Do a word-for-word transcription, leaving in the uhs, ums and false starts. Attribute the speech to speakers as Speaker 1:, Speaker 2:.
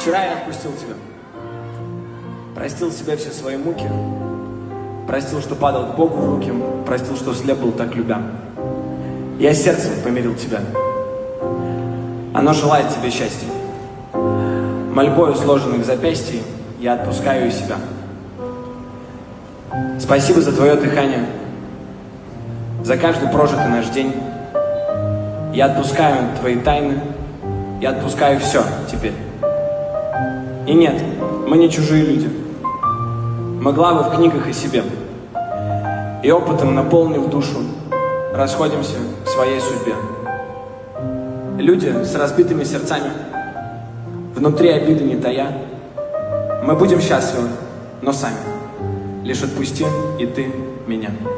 Speaker 1: Вчера я отпустил тебя. Простил себе все свои муки. Простил, что падал к Богу в руки. Простил, что слеп был так любя. Я сердцем помирил тебя. Оно желает тебе счастья. Мольбою сложенных запястий я отпускаю и себя. Спасибо за твое дыхание, за каждый прожитый наш день. Я отпускаю твои тайны, я отпускаю все теперь. И нет, мы не чужие люди. Мы главы в книгах о себе. И опытом, наполнив душу, расходимся к своей судьбе. Люди с разбитыми сердцами, внутри обиды не тая. Мы будем счастливы, но сами. Лишь отпусти и ты меня.